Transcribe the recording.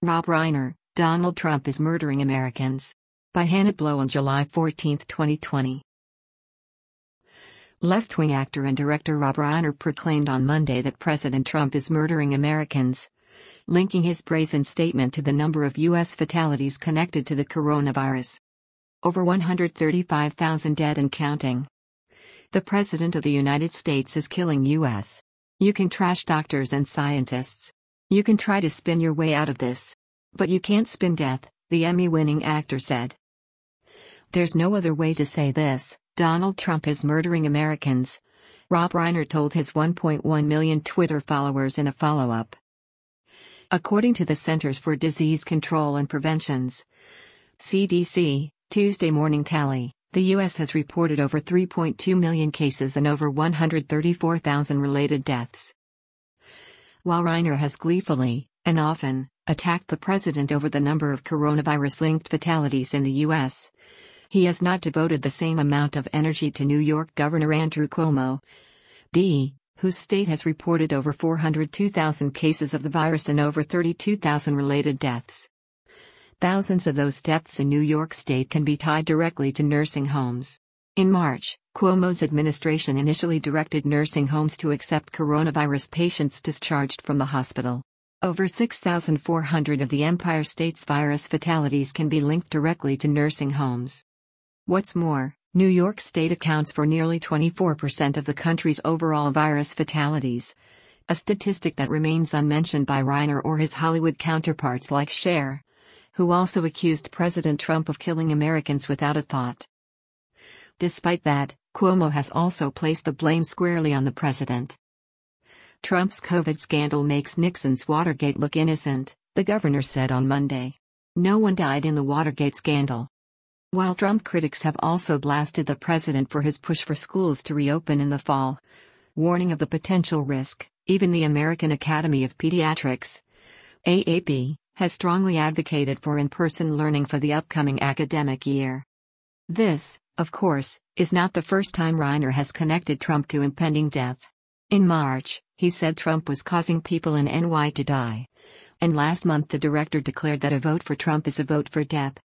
Rob Reiner, Donald Trump is murdering Americans. By Hannah Blow on July 14, 2020. Left-wing actor and director Rob Reiner proclaimed on Monday that President Trump is murdering Americans, linking his brazen statement to the number of U.S. fatalities connected to the coronavirus. Over 135,000 dead and counting. The President of the United States is killing U.S. You can trash doctors and scientists. You can try to spin your way out of this. But you can't spin death, the Emmy-winning actor said. There's no other way to say this. Donald Trump is murdering Americans, Rob Reiner told his 1.1 million Twitter followers in a follow-up. According to the Centers for Disease Control and Prevention's CDC, Tuesday morning tally, the U.S. has reported over 3.2 million cases and over 134,000 related deaths. While Reiner has gleefully, and often, attacked the president over the number of coronavirus-linked fatalities in the U.S., he has not devoted the same amount of energy to New York Governor Andrew Cuomo, whose state has reported over 402,000 cases of the virus and over 32,000 related deaths. Thousands of those deaths in New York State can be tied directly to nursing homes. In March, Cuomo's administration initially directed nursing homes to accept coronavirus patients discharged from the hospital. Over 6,400 of the Empire State's virus fatalities can be linked directly to nursing homes. What's more, New York State accounts for nearly 24% of the country's overall virus fatalities, a statistic that remains unmentioned by Reiner or his Hollywood counterparts like Cher, who also accused President Trump of killing Americans without a thought. Despite that, Cuomo has also placed the blame squarely on the president. Trump's COVID scandal makes Nixon's Watergate look innocent, the governor said on Monday. No one died in the Watergate scandal. While Trump critics have also blasted the president for his push for schools to reopen in the fall, warning of the potential risk, even the American Academy of Pediatrics, AAP, has strongly advocated for in-person learning for the upcoming academic year. This, of course, is not the first time Reiner has connected Trump to impending death. In March, he said Trump was causing people in NY to die. And last month the director declared that a vote for Trump is a vote for death.